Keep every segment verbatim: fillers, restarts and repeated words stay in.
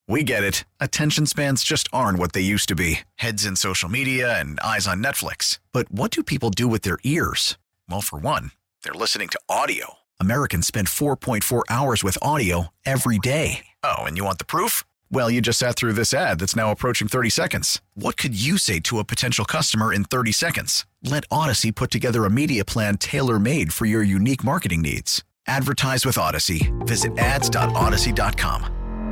We get it. Attention spans just aren't what they used to be. Heads in social media and eyes on Netflix. But what do people do with their ears? Well, for one, they're listening to audio. Americans spend four point four hours with audio every day. Oh, and you want the proof? Well, you just sat through this ad that's now approaching thirty seconds. What could you say to a potential customer in thirty seconds? Let Odyssey put together a media plan tailor-made for your unique marketing needs. Advertise with Odyssey. Visit ads dot odyssey dot com.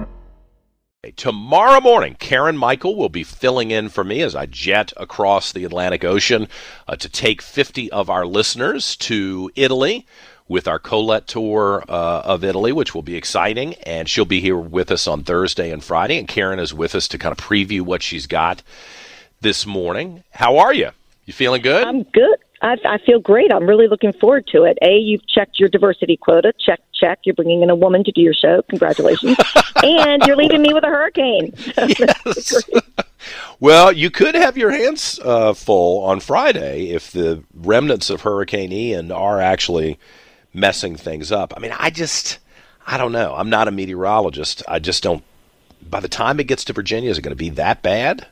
Tomorrow morning, Karen Michael will be filling in for me as I jet across the Atlantic Ocean uh, to take fifty of our listeners to Italy with our Colette tour uh, of Italy, which will be exciting. And she'll be here with us on Thursday and Friday. And Karen is with us to kind of preview what she's got this morning. How are you? You feeling good? I'm good. I, I feel great. I'm really looking forward to it. A, you've checked your diversity quota. Check, check. You're bringing in a woman to do your show. Congratulations. And you're leaving me with a hurricane. Yes. Well, you could have your hands uh, full on Friday if the remnants of Hurricane Ian are actually messing things up. I mean, I just, I don't know. I'm not a meteorologist. I just don't, by the time it gets to Virginia, is it going to be that bad?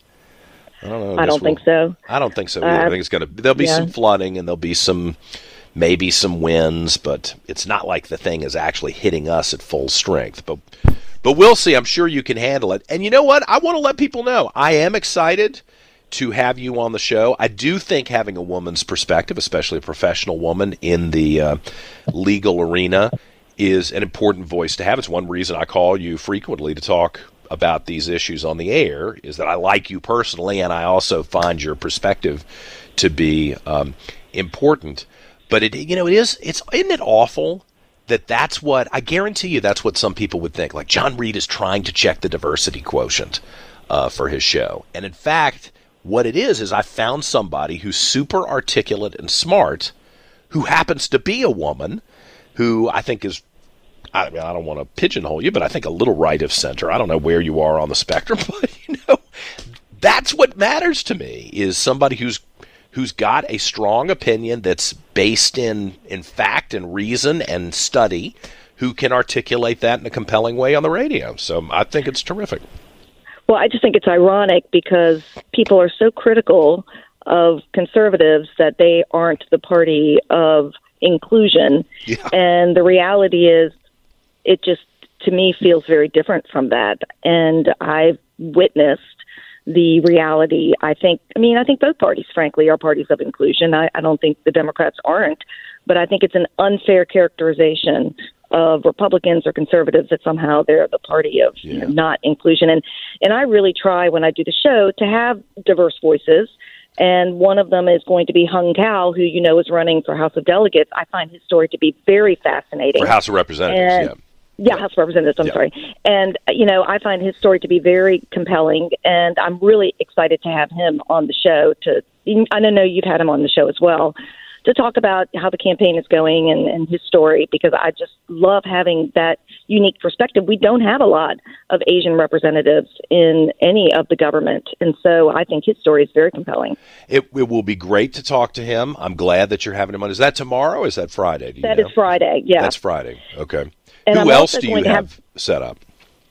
I don't know. I, I don't we'll, think so. I don't think so either. Uh, I think it's going to, there'll be yeah. some flooding and there'll be some, maybe some winds, but it's not like the thing is actually hitting us at full strength. But, but we'll see. I'm sure you can handle it. And you know what? I want to let people know I am excited to have you on the show. I do think having a woman's perspective, especially a professional woman in the uh, legal arena, is an important voice to have. It's one reason I call you frequently to talk about these issues on the air, is that I like you personally, and I also find your perspective to be um, important. But it, you know, it is. It's isn't it awful that that's what I guarantee you. That's what some people would think. Like John Reed is trying to check the diversity quotient uh, for his show, and in fact, what it is is I found somebody who's super articulate and smart, who happens to be a woman, who I think is. I mean, I don't want to pigeonhole you, but I think a little right of center. I don't know where you are on the spectrum, but you know, that's what matters to me, is somebody who's who's got a strong opinion that's based in in fact and reason and study, who can articulate that in a compelling way on the radio. So I think it's terrific. Well, I just think it's ironic because people are so critical of conservatives that they aren't the party of inclusion. Yeah. And the reality is, it just, to me, feels very different from that. And I've witnessed the reality. I think, I mean, I think both parties, frankly, are parties of inclusion. I, I don't think the Democrats aren't, but I think it's an unfair characterization of Republicans or conservatives that somehow they're the party of yeah. you know, not inclusion. And, and I really try when I do the show to have diverse voices. And one of them is going to be Hung Cao, who, you know, is running for House of Delegates. I find his story to be very fascinating. For House of Representatives, and, yeah. Yeah, House of Representatives, I'm yeah. sorry. And, you know, I find his story to be very compelling, and I'm really excited to have him on the show. To I don't know you've had him on the show as well, to talk about how the campaign is going and, and his story, because I just love having that unique perspective. We don't have a lot of Asian representatives in any of the government, and so I think his story is very compelling. It, it will be great to talk to him. I'm glad that you're having him on. Is that tomorrow or is that Friday? Do you That know? is Friday, yeah. That's Friday, okay. And Who I'm else also do you going to have, have set up?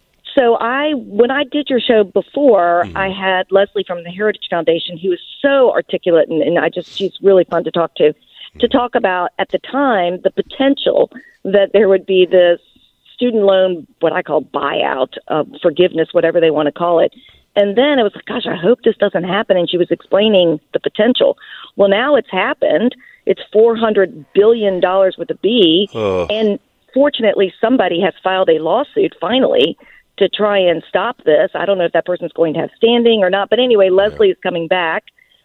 So I, when I did your show before, Mm-hmm. I had Leslie from the Heritage Foundation, who is so articulate, and, and I just, she's really fun to talk to, to talk about, at the time, the potential that there would be this student loan, what I call buyout, uh, forgiveness, whatever they want to call it. And then it was like, gosh, I hope this doesn't happen. And she was explaining the potential. Well, now it's happened. It's four hundred billion dollars with a B. Uh. And fortunately, somebody has filed a lawsuit finally to try and stop this. I don't know if that person's going to have standing or not. But anyway, Leslie is coming back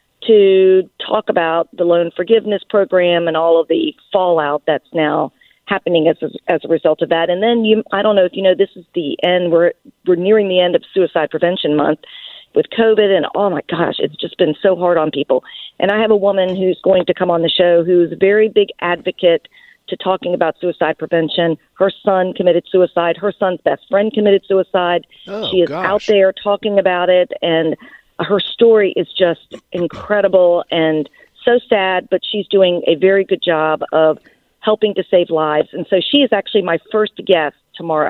to talk about the loan forgiveness program and all of the fallout that's now happening as a, as a result of that. And then you, I don't know if you know, this is the end. We're we're nearing the end of Suicide Prevention Month with COVID, and oh my gosh, it's just been so hard on people. And I have a woman who's going to come on the show who's a very big advocate to talking about suicide prevention. Her son committed suicide. Her son's best friend committed suicide. Oh, she is gosh. out there talking about it, and her story is just incredible and so sad, but she's doing a very good job of helping to save lives. And so she is actually my first guest tomorrow.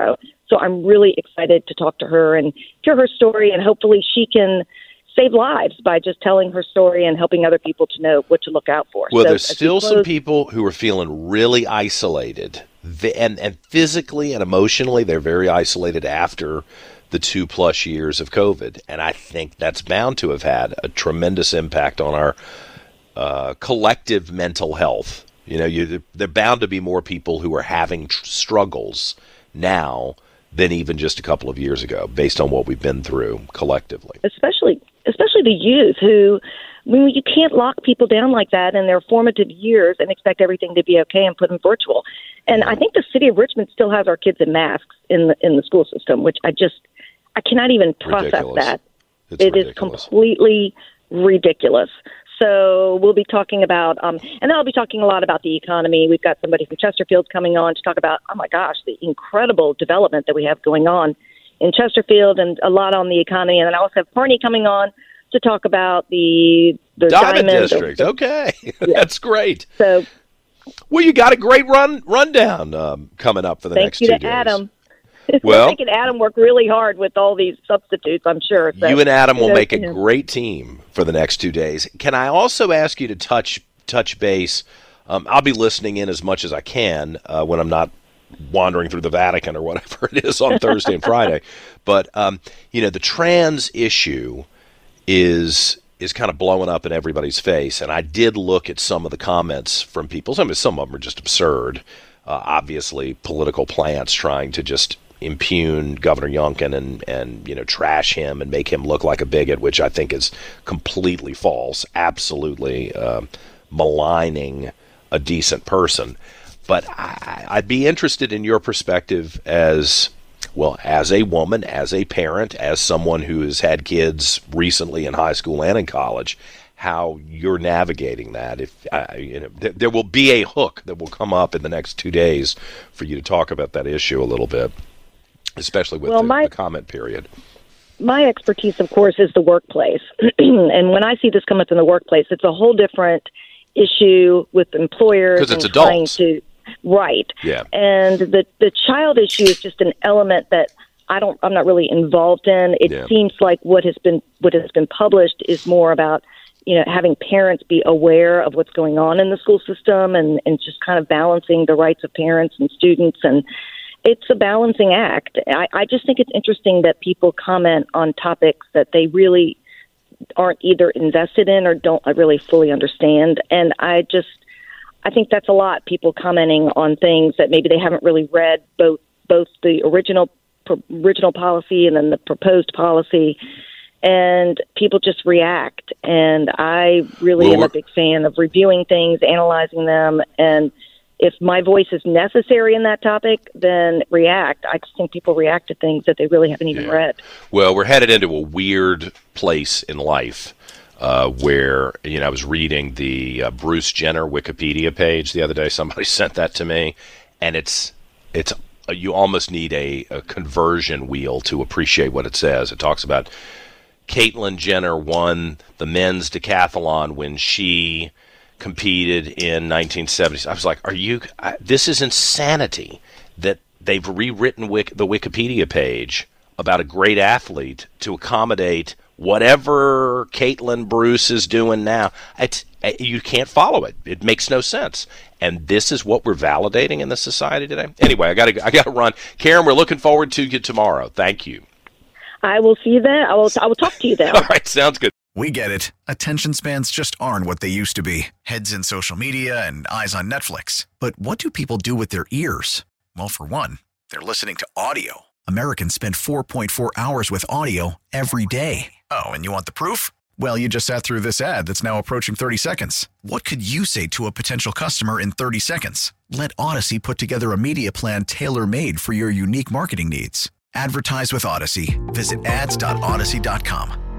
So I'm really excited to talk to her and hear her story, and hopefully she can save lives by just telling her story and helping other people to know what to look out for. Well, so there's still some people who are feeling really isolated, and, and physically and emotionally, they're very isolated after the two plus years of COVID. And I think that's bound to have had a tremendous impact on our uh, collective mental health. You know, you, there are bound to be more people who are having tr- struggles now than even just a couple of years ago, based on what we've been through collectively. Especially, especially the youth who, I mean, you can't lock people down like that in their formative years and expect everything to be okay and put them virtual. And I think the city of Richmond still has our kids in masks in the in the school system, which I just, I cannot even process Ridiculous. that. It's it ridiculous. is completely ridiculous. So we'll be talking about, um, and then I'll be talking a lot about the economy. We've got somebody from Chesterfield coming on to talk about, oh my gosh, the incredible development that we have going on in Chesterfield, and a lot on the economy. And then I also have Parney coming on to talk about the the Diamond, Diamond District. The, okay, yeah. That's great. So, well, you got a great run rundown um, coming up for the thank next you two to days. Adam. Well, We're making Adam work really hard with all these substitutes, I'm sure. So, you and Adam will you know, make a you know. great team for the next two days. Can I also ask you to touch touch base? Um, I'll be listening in as much as I can uh, when I'm not wandering through the Vatican or whatever it is on Thursday and Friday. But um, you know, the trans issue is is kind of blowing up in everybody's face, and I did look at some of the comments from people. Some some of them are just absurd. Uh, obviously, political plants trying to just impugn Governor Youngkin and, and, you know, trash him and make him look like a bigot, which I think is completely false, absolutely uh, maligning a decent person. But I, I'd be interested in your perspective as, well, as a woman, as a parent, as someone who has had kids recently in high school and in college, how you're navigating that. If uh, you know, th- there will be a hook that will come up in the next two days for you to talk about that issue a little bit, especially with well, the, my, the comment period. My expertise, of course, is the workplace. And when I see this come up in the workplace, it's a whole different issue with employers. Because it's and adults. Trying to, right. Yeah. And the, the child issue is just an element that I don't, I'm not really involved in. It Yeah. seems like what has been, what has been published is more about, you know, having parents be aware of what's going on in the school system, and, and just kind of balancing the rights of parents and students. And it's a balancing act. I, I just think it's interesting that people comment on topics that they really aren't either invested in or don't really fully understand. And I just, I think that's a lot. People commenting on things that maybe they haven't really read, both both the original original policy and then the proposed policy. And people just react. And I really well, am a big fan of reviewing things, analyzing them, and if my voice is necessary in that topic, then react. I just think people react to things that they really haven't even Yeah. read. Well, we're headed into a weird place in life uh, where, you know, I was reading the uh, Bruce Jenner Wikipedia page the other day. Somebody sent that to me, and it's it's uh, you almost need a, a conversion wheel to appreciate what it says. It talks about Caitlyn Jenner won the men's decathlon when she competed in nineteen seventy. I was like, are you, I, this is insanity that they've rewritten Wik, the Wikipedia page about a great athlete to accommodate whatever Caitlyn Bruce is doing now. It's, you can't follow it. It makes no sense. And this is what we're validating in this society today. Anyway, I gotta, I gotta run. Karen, we're looking forward to you tomorrow. Thank you. I will see you then. I will, I will talk to you then. All right, sounds good. We get it. Attention spans just aren't what they used to be. Heads in social media and eyes on Netflix. But what do people do with their ears? Well, for one, they're listening to audio. Americans spend four point four hours with audio every day. Oh, and you want the proof? Well, you just sat through this ad that's now approaching thirty seconds. What could you say to a potential customer in thirty seconds? Let Odyssey put together a media plan tailor-made for your unique marketing needs. Advertise with Odyssey. Visit ads dot odyssey dot com.